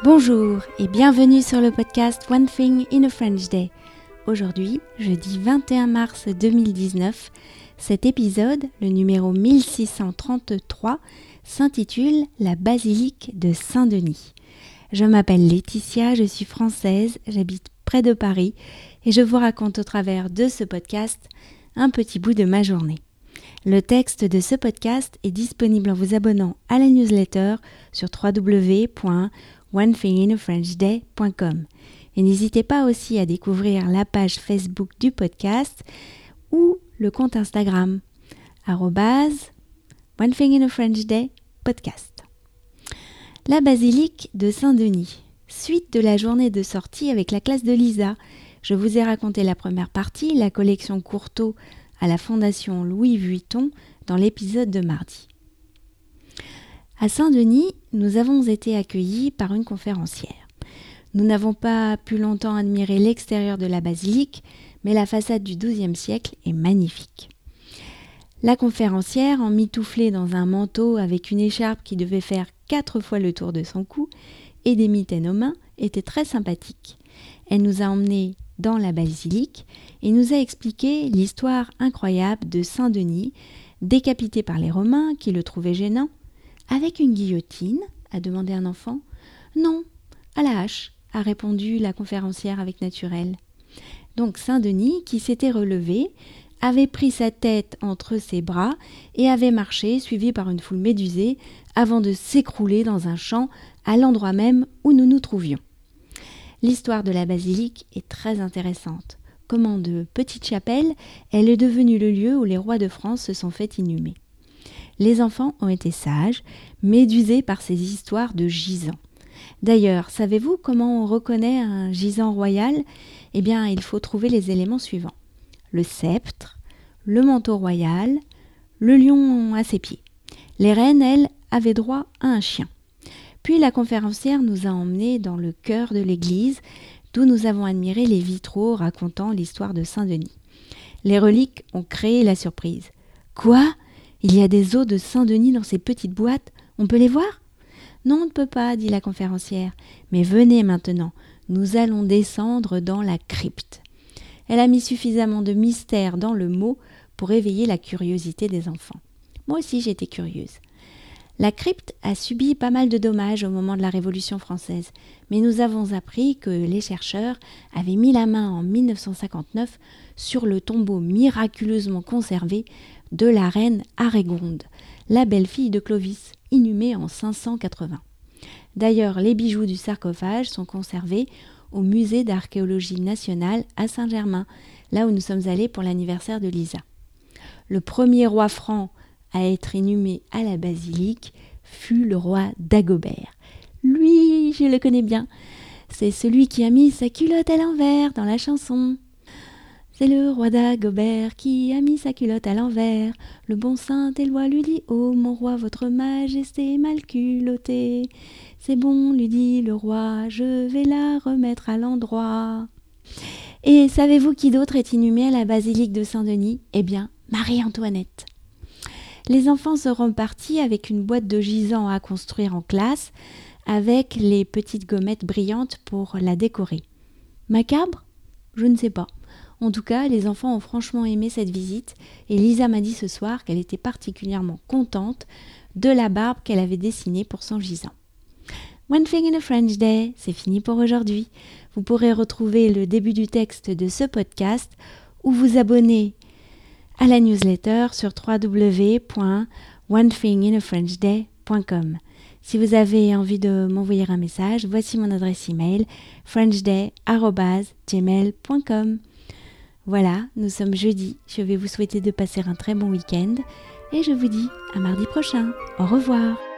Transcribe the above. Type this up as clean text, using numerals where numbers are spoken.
Bonjour et bienvenue sur le podcast One Thing in a French Day. Aujourd'hui, jeudi 21 mars 2019, cet épisode, le numéro 1633, s'intitule « La basilique de Saint-Denis ». Je m'appelle Laetitia, je suis française, j'habite près de Paris et je vous raconte au travers de ce podcast un petit bout de ma journée. Le texte de ce podcast est disponible en vous abonnant à la newsletter sur www.onethinginafrenchday.com. Et n'hésitez pas aussi à découvrir la page Facebook du podcast ou le compte Instagram @onethinginafrenchday_podcast. La basilique de Saint-Denis. Suite de la journée de sortie avec la classe de Lisa. Je vous ai raconté la première partie, la collection Courtauld à la Fondation Louis Vuitton dans l'épisode de mardi. À Saint-Denis, nous avons été accueillis par une conférencière. Nous n'avons pas pu longtemps admirer l'extérieur de la basilique, mais la façade du XIIe siècle est magnifique. La conférencière, emmitouflée dans un manteau avec une écharpe qui devait faire 4 fois le tour de son cou et des mitaines aux mains, était très sympathique. Elle nous a emmenés dans la basilique et nous a expliqué l'histoire incroyable de Saint-Denis, décapité par les Romains qui le trouvaient gênant. Avec une guillotine, a demandé un enfant. Non, à la hache, a répondu la conférencière avec naturel. Donc Saint-Denis, qui s'était relevé, avait pris sa tête entre ses bras et avait marché, suivi par une foule médusée, avant de s'écrouler dans un champ à l'endroit même où nous nous trouvions. L'histoire de la basilique est très intéressante. Comment de petite chapelle, elle est devenue le lieu où les rois de France se sont fait inhumer. Les enfants ont été sages, médusés par ces histoires de gisants. D'ailleurs, savez-vous comment on reconnaît un gisant royal ? Eh bien, il faut trouver les éléments suivants. Le sceptre, le manteau royal, le lion à ses pieds. Les reines, elles, avaient droit à un chien. Puis la conférencière nous a emmenés dans le cœur de l'église, d'où nous avons admiré les vitraux racontant l'histoire de Saint-Denis. Les reliques ont créé la surprise. Quoi ? Il y a des os de Saint-Denis dans ces petites boîtes, on peut les voir ? Non, on ne peut pas, dit la conférencière. Mais venez maintenant, nous allons descendre dans la crypte. Elle a mis suffisamment de mystère dans le mot pour éveiller la curiosité des enfants. Moi aussi, j'étais curieuse. La crypte a subi pas mal de dommages au moment de la Révolution française, mais nous avons appris que les chercheurs avaient mis la main en 1959 sur le tombeau miraculeusement conservé de la reine Arégonde, la belle-fille de Clovis, inhumée en 580. D'ailleurs, les bijoux du sarcophage sont conservés au musée d'archéologie nationale à Saint-Germain, là où nous sommes allés pour l'anniversaire de Lisa. Le premier roi franc à être inhumé à la basilique fut le roi Dagobert. Lui, je le connais bien. C'est celui qui a mis sa culotte à l'envers dans la chanson. C'est le roi Dagobert qui a mis sa culotte à l'envers. Le bon saint Éloi lui dit « Oh, mon roi, votre majesté est mal culottée. C'est bon, lui dit le roi, je vais la remettre à l'endroit. » Et savez-vous qui d'autre est inhumé à la basilique de Saint-Denis ? Eh bien, Marie-Antoinette. Les enfants seront partis avec une boîte de gisants à construire en classe, avec les petites gommettes brillantes pour la décorer. Macabre ? Je ne sais pas. En tout cas, les enfants ont franchement aimé cette visite et Lisa m'a dit ce soir qu'elle était particulièrement contente de la barbe qu'elle avait dessinée pour son gisant. One Thing in a French Day, c'est fini pour aujourd'hui. Vous pourrez retrouver le début du texte de ce podcast ou vous abonner à la newsletter sur www.onethinginafrenchday.com. Si vous avez envie de m'envoyer un message, voici mon adresse email frenchday@gmail.com. Voilà, nous sommes jeudi. Je vais vous souhaiter de passer un très bon week-end et je vous dis à mardi prochain. Au revoir.